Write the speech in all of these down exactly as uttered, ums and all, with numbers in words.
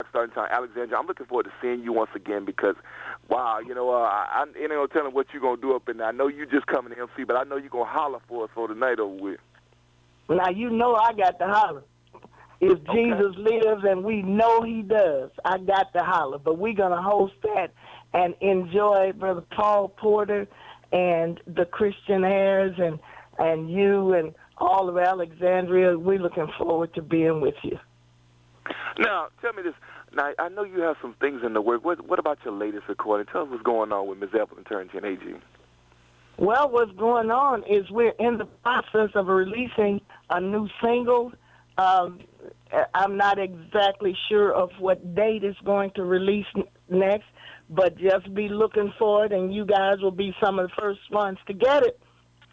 starting time, Alexandria. I'm looking forward to seeing you once again because, wow, you know, uh, I, I ain't no telling what you're gonna do up in there. I know you just coming to M C, but I know you're gonna holler for us for the night over with. Now you know I got to holler. If Okay. Jesus lives, and we know he does, I got to holler. But we're going to host that and enjoy Brother Paul Porter and the Christian Heirs and, and you and all of Alexandria. We're looking forward to being with you. Now, tell me this. Now, I know you have some things in the work. What, what about your latest recording? Tell us what's going on with Miz Evelyn Turrentine, A G. Well, what's going on is we're in the process of releasing a new single. Um, I'm not exactly sure of what date it's going to release next, but just be looking for it, and you guys will be some of the first ones to get it.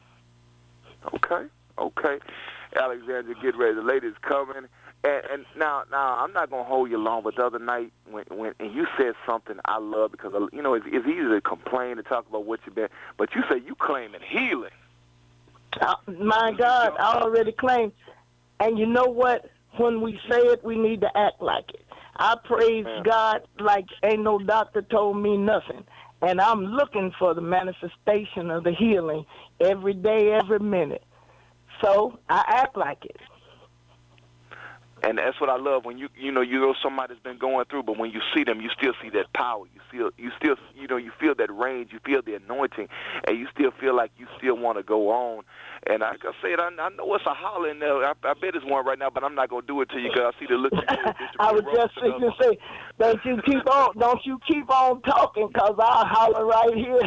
Okay, okay. Alexandria, get ready. The lady's coming. And, and now, now I'm not gonna hold you long, but the other night when, when and you said something I love because you know it's, it's easy to complain and talk about what you've been, but you say you claiming healing. Uh, my God, I already claimed. And you know what? When we say it, we need to act like it. I praise Man. God like ain't no doctor told me nothing. And I'm looking for the manifestation of the healing every day, every minute. So I act like it. And that's what I love when you you know you know somebody's been going through, but when you see them, you still see that power. You feel you still you know you feel that range, you feel the anointing, and you still feel like you still want to go on. And like I said, I, I know it's a holler in there. I, I bet it's one right now, but I'm not gonna do it to you because I see the look. You did, I was just going to say, don't you keep on, don't you keep on talking, because I'll holler right here.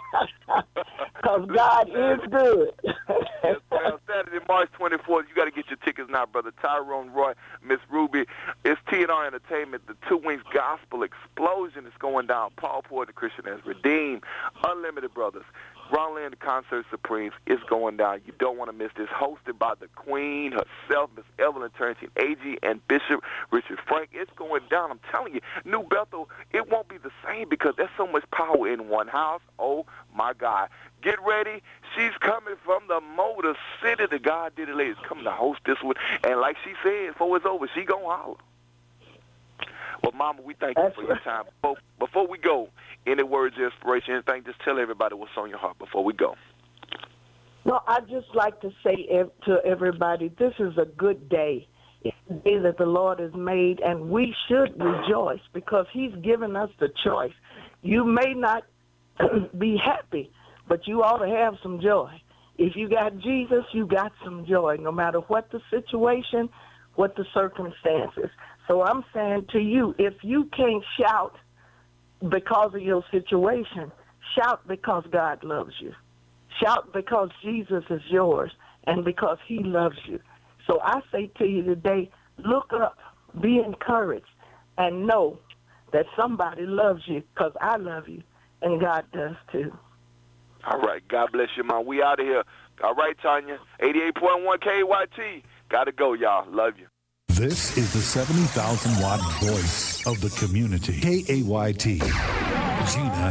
Because God is good. Yes, well, Saturday, March twenty-fourth, you got to get your tickets now, brother. Tyrone Roy, Miss Ruby. It's T and R Entertainment. The Two Wings Gospel Explosion is going down. Paul Porter, the Christian has redeemed. Unlimited Brothers. Ron Lynn, the Concert Supremes, is going down. You don't want to miss this. Hosted by the Queen herself, Miss Evelyn Turrentine, A G, and Bishop Richard Frank. It's going down. I'm telling you, New Bethel, it won't be the same because there's so much power in one house. Oh, my God. Get ready. She's coming from the Motor City. The God did it lady's coming to host this one. And like she said, before it's over, she going to holler. Well, Mama, we thank you for your time. Before, before we go, any words of inspiration, anything, just tell everybody what's on your heart before we go. No, I'd just like to say to everybody, this is a good day. It's the day that the Lord has made, and we should rejoice because he's given us the choice. You may not be happy, but you ought to have some joy. If you got Jesus, you got some joy, no matter what the situation, what the circumstances. So I'm saying to you, if you can't shout because of your situation, shout because God loves you. Shout because Jesus is yours and because he loves you. So I say to you today, look up, be encouraged, and know that somebody loves you because I love you and God does too. All right. God bless you, Mom. We out of here. All right, Tanya. eighty-eight point one K Y T. Got to go, y'all. Love you. This is the seventy thousand watt voice of the community. K A Y T. Gina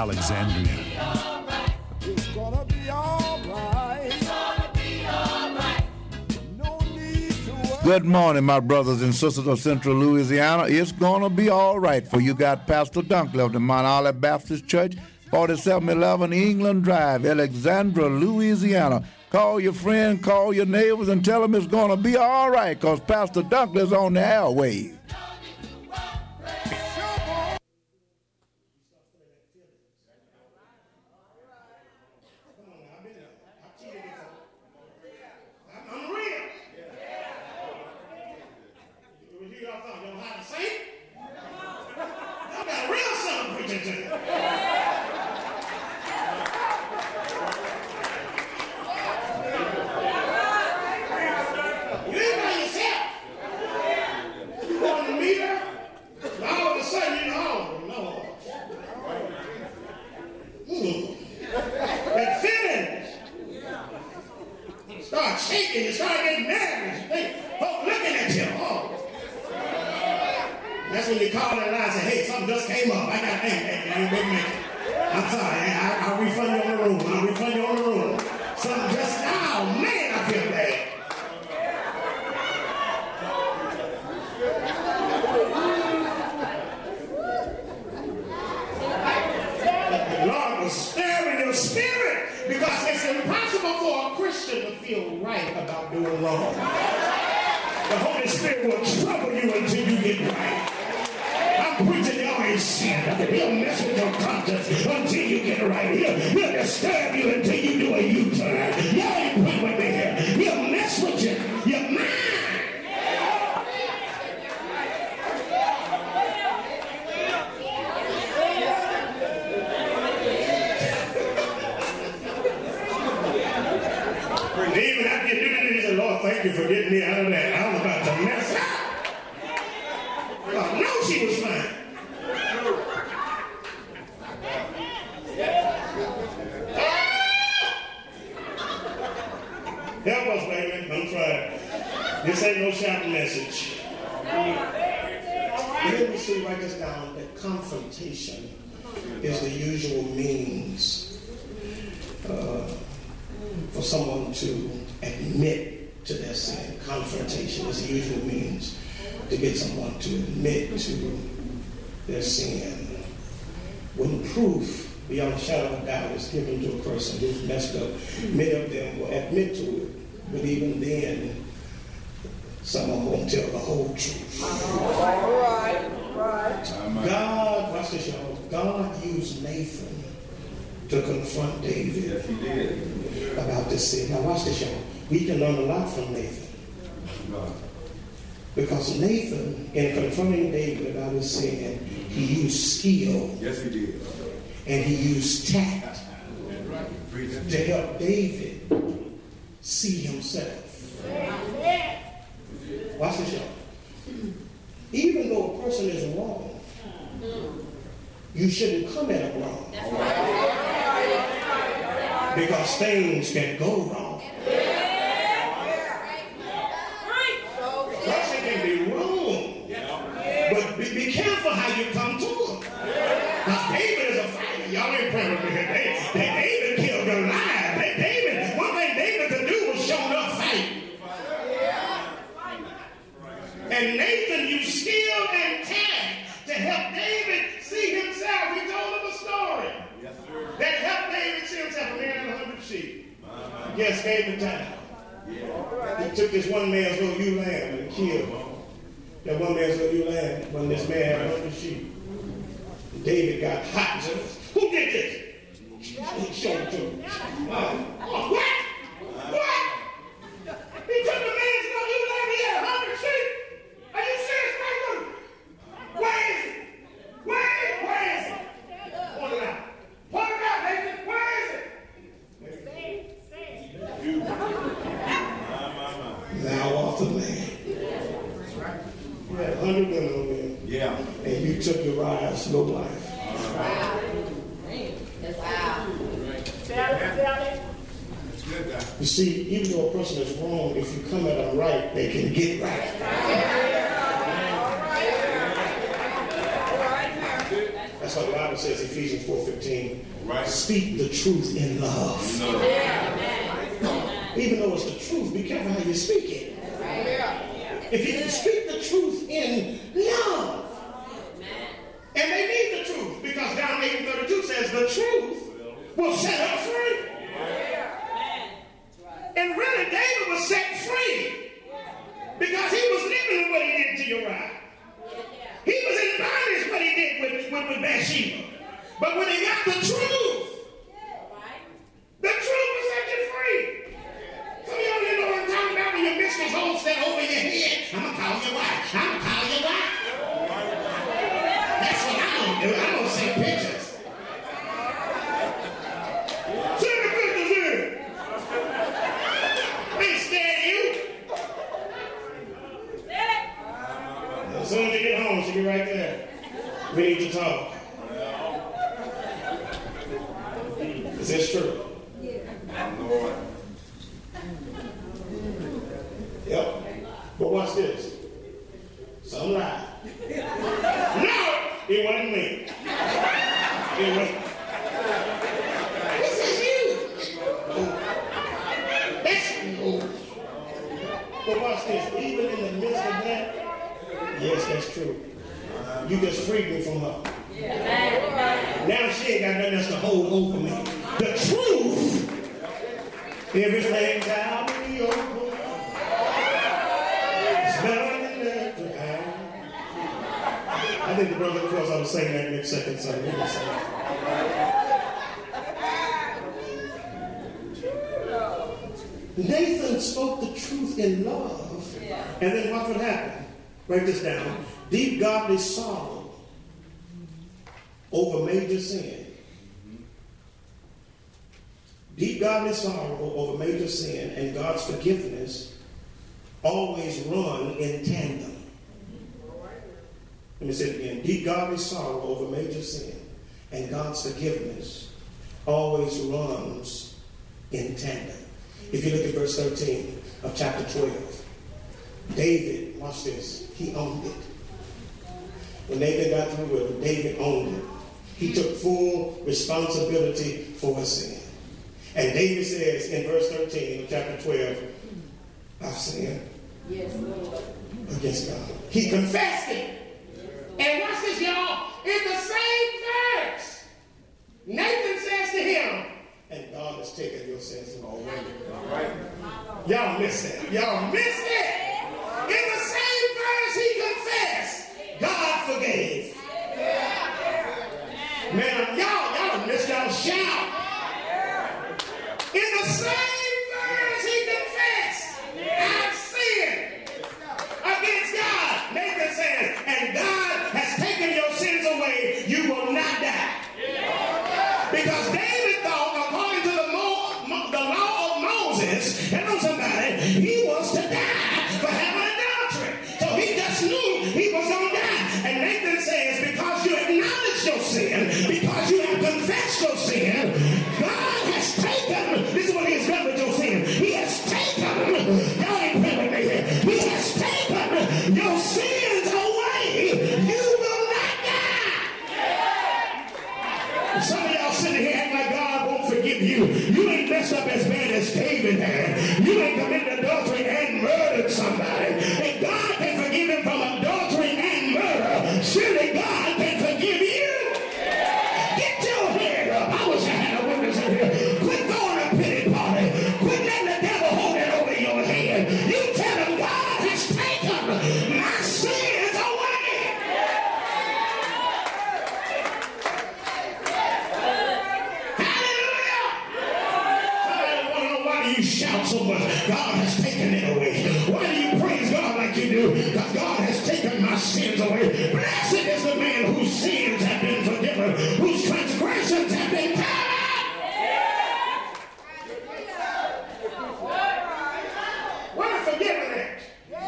Alexandria. It's gonna be all right. It's gonna be all right. No need to worry. Good morning, my brothers and sisters of Central Louisiana. It's gonna be all right for you. Got Pastor Dunkley of the Mount Olive Baptist Church, forty-seven eleven England Drive, Alexandria, Louisiana. Call your friend, call your neighbors, and tell them it's going to be all right because Pastor Dunkley's on the airwaves. Start shaking, you start getting nervous. You think, folks looking at you. Oh. That's when you call that line and say, hey, something just came up. I got, hey, hey, hey, wait a minute. I'm sorry, I, I'll refund you on the room. I'll refund you on the room. Something just now, man, I feel bad. wrong. The Holy Spirit will trouble you until you get right. I'm preaching, y'all ain't sin. He'll mess with your conscience until you get right. He'll, he'll disturb you until you do a U-turn. Y'all ain't put with me here. He'll mess with you. Your mind. Even after you do that, he said, Lord, thank you for getting me out of that. I was about to mess up. Oh, no, she was fine. Help us, baby. I'm trying. This ain't no shouting message. Let me see, write this down. That confrontation is the usual means uh, for someone to admit to their sin. Confrontation is the usual means to get someone to admit to their sin. When proof beyond a shadow of a doubt is given to a person who's messed up, many of them will admit to it, but even then, someone won't tell the whole truth. Right, right. God, watch this, y'all. God used Nathan to confront David yes, he did. about this sin. Now watch this, y'all. We can learn a lot from Nathan. Because Nathan, in confronting David about his sin, he used skill. Yes, he did. And he used tact to help David see himself. Watch this, y'all. Even though a person is wrong, you shouldn't come at them wrong. Because things can go wrong. Person can be wrong. But be, be careful how you come to him. Because David is a fighter. Y'all ain't praying with me here. David killed Goliath. David, one thing David could do was show up fight. And Nathan used skill and tact to help David see himself. He told him a story that helped David see himself. A man and a hundred sheep. Yes, gave him time. He took this one man's little ewe lamb and killed that one man's little ewe lamb when this man had a hundred sheep. David got hot and said, who did this? He showed it to him. Uh, oh, what? What? He took the man's little ewe lamb, he had a hundred sheep. Are you serious, Michael? Where is it? Where is it? Where is it? Point it out. Point it out, Nathan. Where is it? Thou art the man. You had a hundred women on there. Yeah. And you took Uriah's slow life. Wow. You see, even though a person is wrong, if you come at them right, they can get right. That's what the Bible says, Ephesians four fifteen. Right. Speak the truth in love. No. Even though it's the truth, be careful how you speak it. If you can speak the truth in love. And they need the truth, because John eight thirty-two says the truth will set us free. And really, David was set free because he was living what he did to Uriah. He was in bondage what he did with, with, with Bathsheba. But when he got the truth, the truth will set you free. Some of y'all didn't know what I'm talking about when your mistress holds that over your head. I'm going to call your wife. I'm going to call your wife. That's what I don't do. I don't see pictures. Send the pictures in. I ain't scared of you. As soon as you get home, she'll be right there. We need to talk. Is this true? Yep. But watch this. Some lie. No! It wasn't me. It wasn't. This is you. That's you. But watch this. Even in the midst of that, yes, that's true. You just freed me from her. Now she ain't got nothing else to hold over me. The truth, everything's out in the open. I think the brother, of course, ought to sing that next second song. We're gonna sing it. Nathan spoke the truth in love, and then what would happen? Write this down. Deep godly sorrow over major sin. Deep godly sorrow over major sin and God's forgiveness always run in tandem. Let me say it again. Deep godly sorrow over major sin and God's forgiveness always runs in tandem. If you look at verse thirteen of chapter twelve, David, watch this, he owned it. When Nathan got through with him, David owned it. He took full responsibility for his sin. And David says in verse thirteen of chapter twelve, I've sinned yes, against God. He confessed it. And watch this, y'all. In the same verse, Nathan says to him, and God has taken your sins already. All right. Y'all missed it. Y'all missed it. In the same verse, he confessed. God forgave. Man, y'all, y'all missed y'all shout. In the same verse, he confessed, I've sinned against God. Nathan says, and God has taken your sins away. You will not die. Because David thought, according to the, Mo- Mo- the law of Moses, hello somebody, he was to die for having adultery. So he just knew he was going to die. And Nathan says, because you acknowledge your sin, because you have confessed your sin, God has taken, this is what he has done with your sin. He has taken, y'all ain't praying with me here. He has taken your sins away. You will not die. Some of y'all sitting here acting like God won't forgive you. You ain't messed up as bad as David had. You ain't committed adultery and murdered somebody. And God can forgive him from adultery and murder. Surely God can forgive you. Get your head up. I wish I had a witness in here. Quit throwing a pity party. Quit letting the devil hold it over your head. You tell him God has taken my sins away. Hallelujah. Somebody want to know why do you shout so much? God has taken it away. Why do you praise God like you do? Because God has taken my sins away. Blessed is the man whose sins have been forgiven, whose transgressions have been covered. What is forgiveness?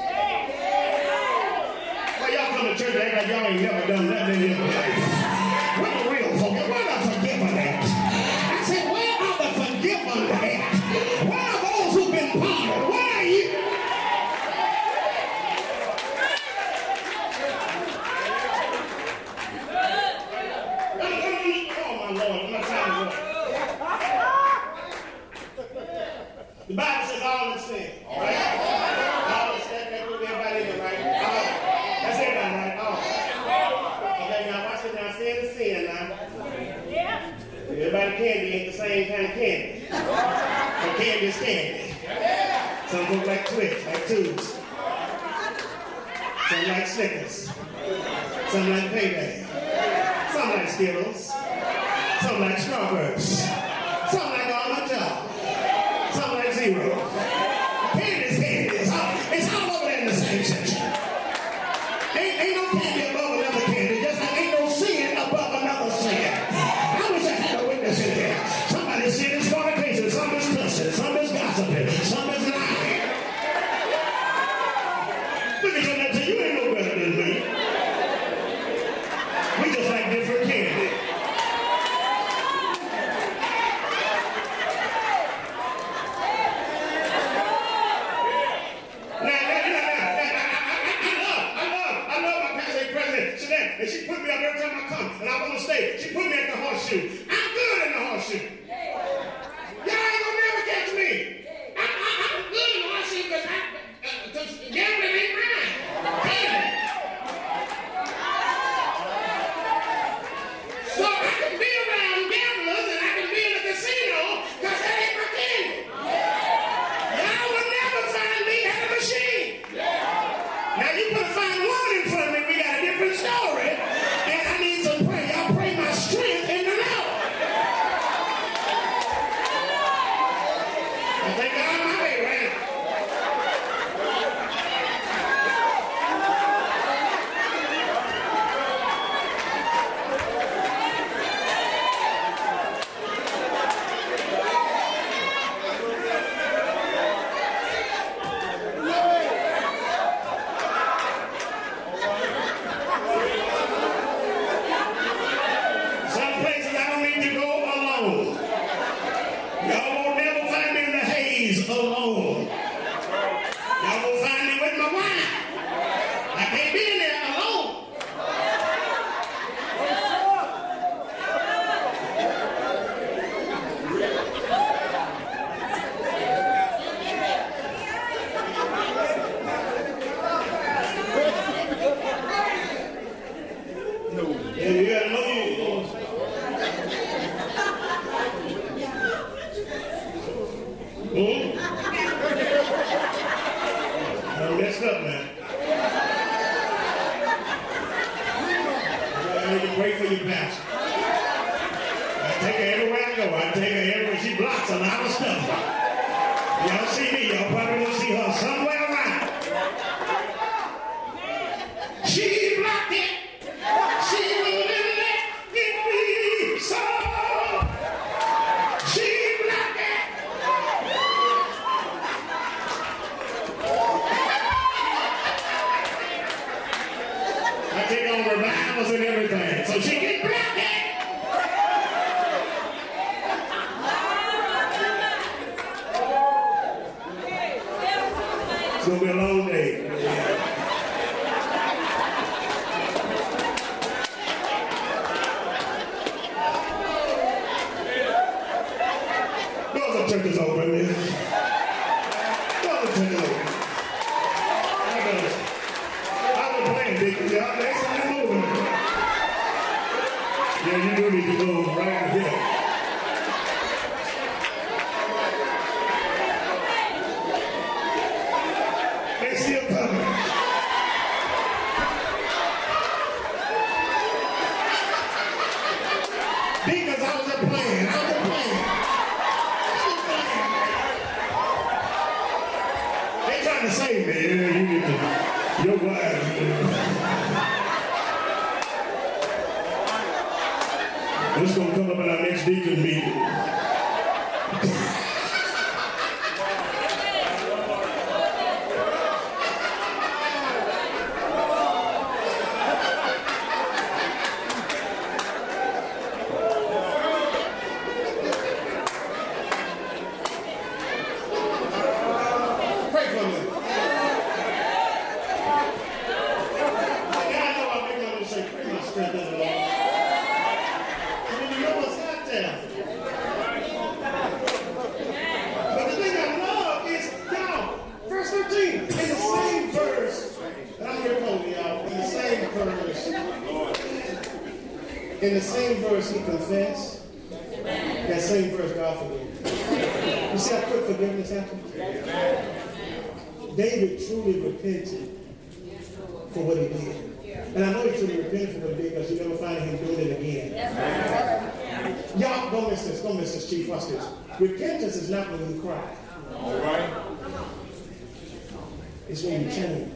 Well, y'all come to church and act like y'all ain't never done nothing in your life. Where the real folk? Where the forgiven at? I said, where are the forgiven at? Where are those who've been pardoned? Where are you? The Bible says all in sin, all right? All in sin, that would be everybody in there, right? All. That's everybody, right? All. Okay, now watch this now. Sin is sin now. Everybody candy ain't the same kind of candy. So candy is candy. Some look like Twix, like Tubes. Some like Snickers. Some like Payday. Some like Skittles. Some like strawberries. Some like almond joy. Some like zero. Candy is candy. It's all, it's all over there in the same section. Ain't, ain't no candy above another candy. Just like ain't no sin above another sin. I wish I had a witness in there. Somebody's sin is fornication. Some is cussing. Some is gossiping. Some is lying. Look at your neighbor. You ain't no better than me. We just like different candy. And she put me up every time I come, and I'm on the stage. She put me at the horseshoe. I'm good in the horseshoe. Y'all ain't gonna never catch me. I, I, I'm good in the horseshoe because I, because uh, gambling ain't mine. Gambling. So I can be around gamblers and I can be in the casino because that ain't my candy. Y'all will never find me at a machine. Now you put a fine woman in front of me, we got a different story. Yeah, you gotta know you. Hmm? I messed up now. I need to pray for you, Pastor. I take her everywhere I go. I take her everywhere. She blocks a lot of stuff. Y'all see me, y'all probably won't see her somewhere around. She blocked it. She wouldn't let it be so. She blocked it. I take on revivals and everything, so she can block it. It's gonna be a long day. Doors of church is open, man. Doors of church is open. I was, I was playing, big. Y'all, next time you're moving. Yeah, you do need to go right here. They still coming. Because I was just playing. I was just playing. They trying to save me. You need to. Your wife. This gonna come up in our next deacon meeting. In the same verse he confessed, that same verse God forgave. You see how quick forgiveness happens? David truly repented for what he did. And I know he truly repented for what he did because you never find him doing it again. Y'all, don't miss this, don't miss this, Chief, watch this. Repentance is not when you cry. All right. It's when you change.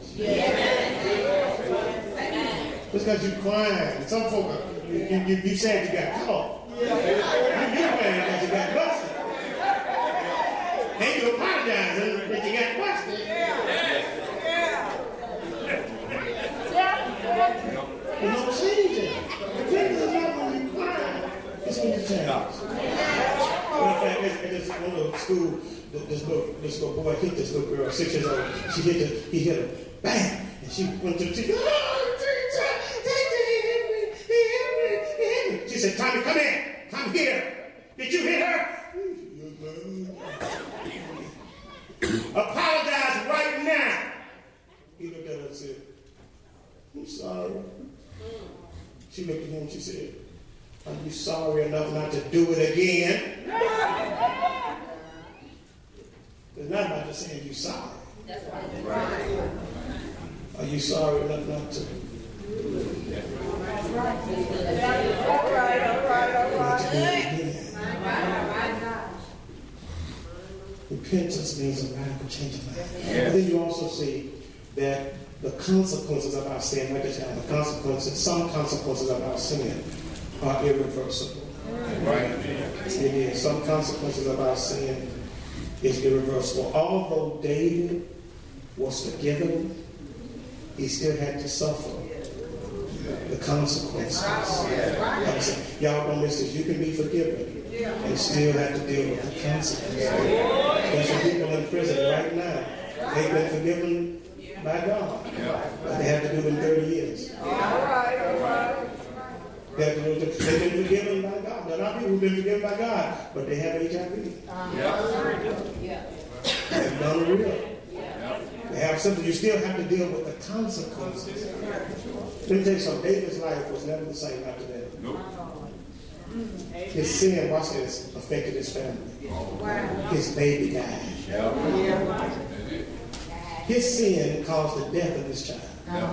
Just because you're crying. Some folk, you, you, you said you got caught. You, you're crying because you got busted. And you apologize but you got busted. There's no changing. Repentance is not when you cry. It's when you change. Matter of fact, at this one little school, this little, this little boy hit this little girl, six years old. She hit her, he hit her, bang! And she went to the teacher. She said, Tommy, come here. Come here. Did you hit her? Apologize right now. He looked at her and said, I'm sorry. She looked at him and she said, are you sorry enough not to do it again? It's not about just saying you're sorry. That's right. Are you sorry enough not to? All right, all right, all right, all right. Repentance means a radical change of life. Yes. And then you also see that the consequences of our sin, like this now, the consequences, some consequences of our sin are irreversible. Right? It is. Some consequences of our sin is irreversible. Although David was forgiven, he still had to suffer the consequences. Y'all don't miss this. You can be forgiven and still have to deal with the consequences. There's some people in prison right now. They've been forgiven by God, but they have to do it in thirty years. They have to do it. They've been forgiven by God. There are not people who've been forgiven by God, but they have H I V. They've done real. They have something. You still have to deal with the consequences. Let me tell you something. David's life was never the same after that. Nope. His sin, watch this, affected his family. His baby died. His sin caused the death of his child.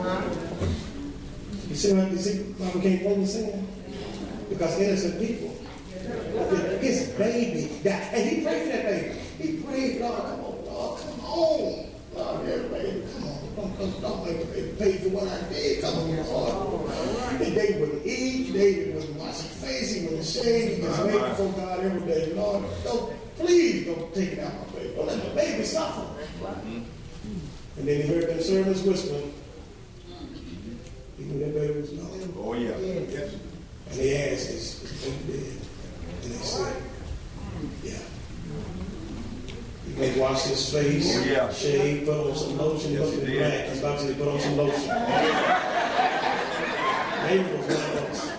You see what you see why we can't blame sin? Because innocent people. His baby died. And he prayed for that baby. He prayed, Lord, come on, Lord, come on. Lord, baby, come on. Don't, don't, don't make the baby pay for what I did. Come on, Lord. And David wouldn't eat. David wouldn't wash his face. He wouldn't shave. He just waited before God every day. Lord, don't, please don't take it out of my baby. Don't let the baby suffer. And then he heard them servants whispering. He knew that baby was gone. Oh, yeah. Yes. And he asked, is his baby dead? And they said, yeah. He went to wash his face, oh, yeah. shave, put on some lotion, yes, looked at the black. He's about to put on some lotion. Maybe it was one of those.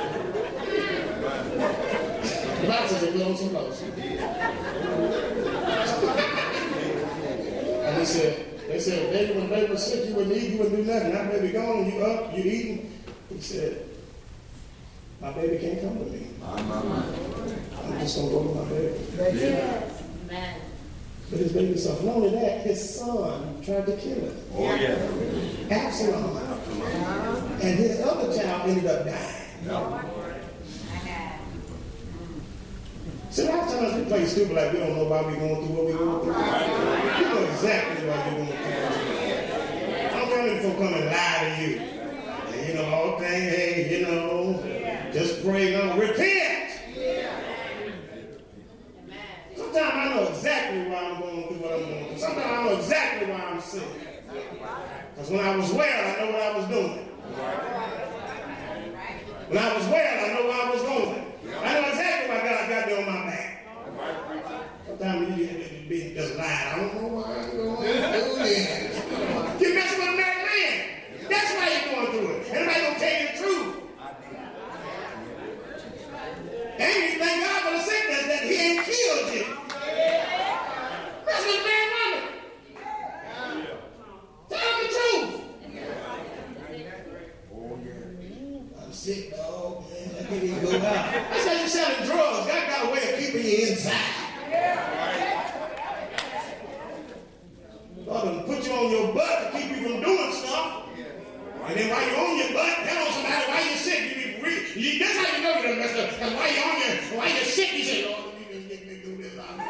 About to put on some lotion. And he said, they said, baby, when baby was sick, you wouldn't eat, you wouldn't do nothing. Now baby gone, you up, you eating. He said, my baby can't come with me. I'm just going to go with my baby. Yes. Amen. But his baby son, not only that, his son tried to kill him. Oh, yeah. Absalom. And his other child ended up dying. Yeah. See, a lot of times we play stupid like we don't know why we're going through what we're going through. You know exactly why you're going through. I'm coming for come and lie to you. And, you know, okay, hey, you know, just pray, no, repent. Sometimes I know exactly why I'm going through what I'm going through. Sometimes I know exactly why I'm sick. Because when I was well, I know what I was doing. When I was well, I know where I was going. I know exactly why God got me on my back. Sometimes you, you, you just lie. I don't know why I'm going through this. You're messing with a married man. That's why you're going through it. Everybody gonna tell you the truth. And you thank God for the sickness that he ain't killed you. That's what a man wanted. Tell him the truth. I'm sick, dog, man. I can't even go out. That's how you're selling drugs. God got a way of keeping you inside. God will put you on your butt to keep you from doing stuff. And then while you're on your butt, tell on somebody why you're sick. You be free. You, that's how you know you're messed up. And while you're on your, while you're sick, you say, Lord, you just get me through this. Lord,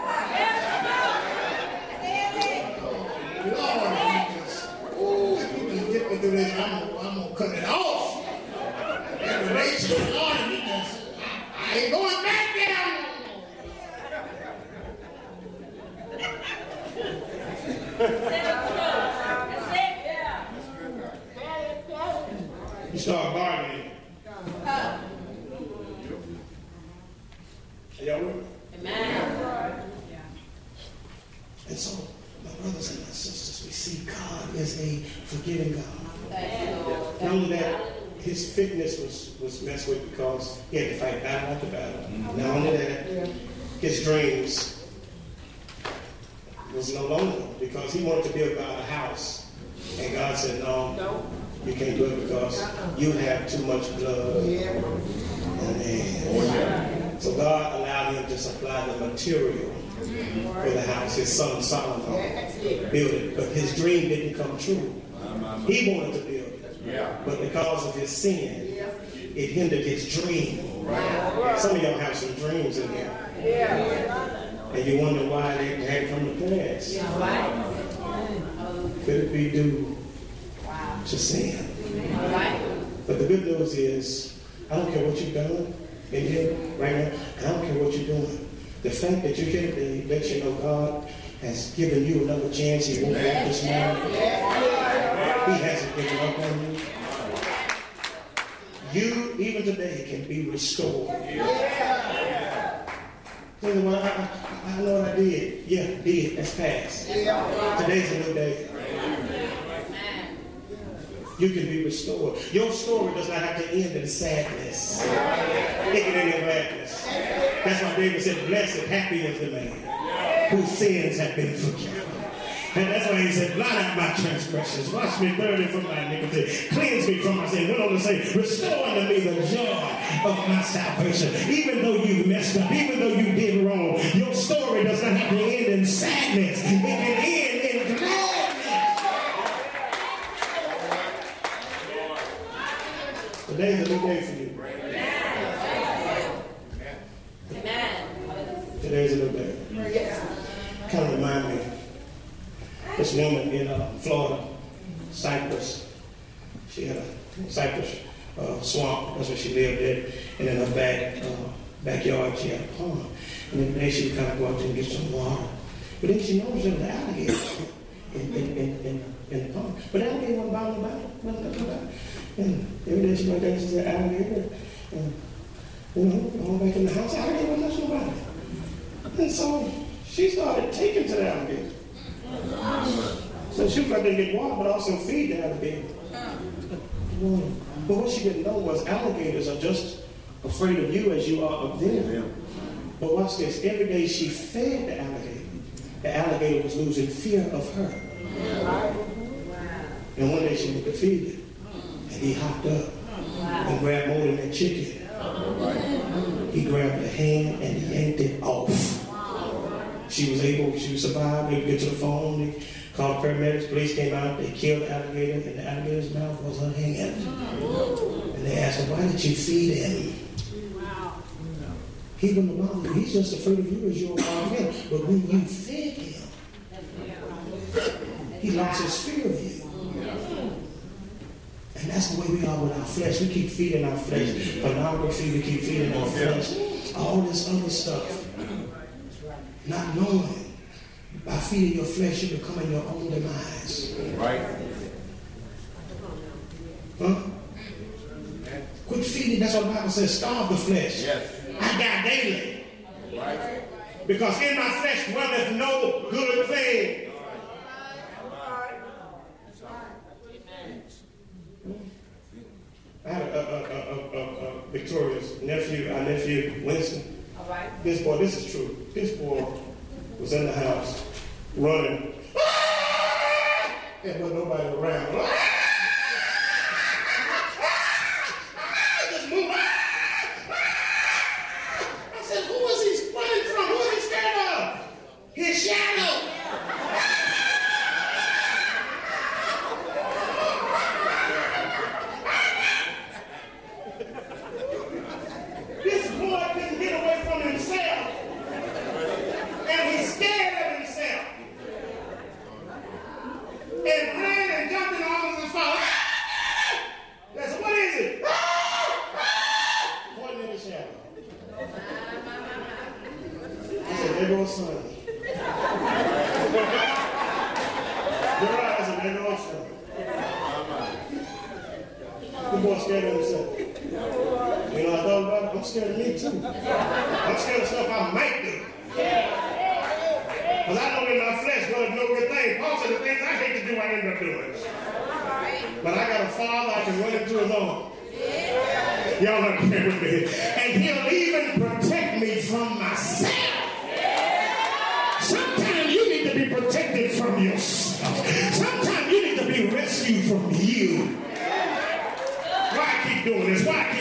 you just, oh, if you just get me through this, I'm, I'm going to cut it off. Every nation, Lord, you just, I, I ain't going back there. You start bargaining. Are y'all with me? Amen. And so, my brothers and my sisters, we see God is a forgiving God. Not only that, his fitness was, was messed with because he had to fight battle after battle. Not only that, his dreams was no longer because he wanted to build God a house. And God said, no, you can't do it because you have too much blood on your hands. So God allowed him to supply the material for the house. His son Solomon built it, but his dream didn't come true. He wanted to build it, but because of his sin, it hindered his dream. Some of y'all have some dreams in here. And you wonder why they hadn't come to pass. Could it be due to sin? But the good news is, I don't care what you've done in here right now. I don't care what you're doing. The fact that you're here today lets you know God has given you another chance. He woke up this morning. He hasn't given up on you. You, even today, can be restored. Say, well, I, I, I know what I did. Yeah, did. That's past. Today's a new day. You can be restored. Your story does not have to end in sadness. It can end in gladness. That's why David said, blessed, happy is the man whose sins have been forgiven. And that's why he said, blot out my transgressions, wash me thoroughly from my iniquity, cleanse me from my sin. Went on to say, restore unto me the joy of my salvation. Even though you messed up, even though you did wrong, your story does not have to end in sadness. It can end in gladness. Today's a new day for you. Amen. Today's a new day. Kind of remind me. This woman in uh, Florida, Cypress, she had a Cypress uh, swamp. That's where she lived at. And in her back uh, backyard, she had a pond. And then day she would kind of go out there and get some water. But then she noticed there was an alligator in, in, in, in, in the pond. But the alligator wasn't bothering nobody. Wasn't nothing about it. And every day she went there and she said, alligator. And, you know, going back in the house, alligator wasn't touching nobody. And so she started taking to the alligator. So she was going to get water, but also feed the alligator. But what she didn't know was alligators are just afraid of you as you are of them. But watch this. Every day she fed the alligator, the alligator was losing fear of her. And one day she went to feed it, and he hopped up and grabbed more than that chicken. He grabbed the hand and he yanked it off. She was able to survive, able to get to the phone. They called the paramedics, police came out, they killed the alligator, and the alligator's mouth was her hand. And they asked her, why did you feed him? He wouldn't bother you. He's just afraid of you as you're around him. But when you fed him, he lost his fear of you. And that's the way we are with our flesh. We keep feeding our flesh. Pornography, we keep feeding our flesh. All this other stuff. Not knowing, by feeding your flesh, you're becoming your own demise. Right. Huh? Quit feeding. That's what the Bible says. Starve the flesh. Yes. I die daily. Right. Because in my flesh dwelleth no good thing. I had a, a, a, a, a, a Victoria's nephew, our nephew, Winston. All right. This boy, this is true. This boy was in the house running. There wasn't nobody around. Just move. I said, who is he running from? Who is he scared of? His shadow. This boy couldn't get away from himself. And he's scared of himself. And ran and jumped in the arms of his father. I said, what is it? Pointing in the shadow. I said, there goes son. You're right, I said, there goes son. The boy scared of himself. You know, I thought about it, I'm scared of me too. I'm scared of stuff I might do. Because I know in my flesh God is no good thing. Paul said the things I hate to do, I end up doing. But I got a father I can run into his arms. Y'all understand with me? And he'll even protect me from myself. Sometimes you need to be protected from yourself. Sometimes you need to be rescued from you. Why I keep doing this? Why I keep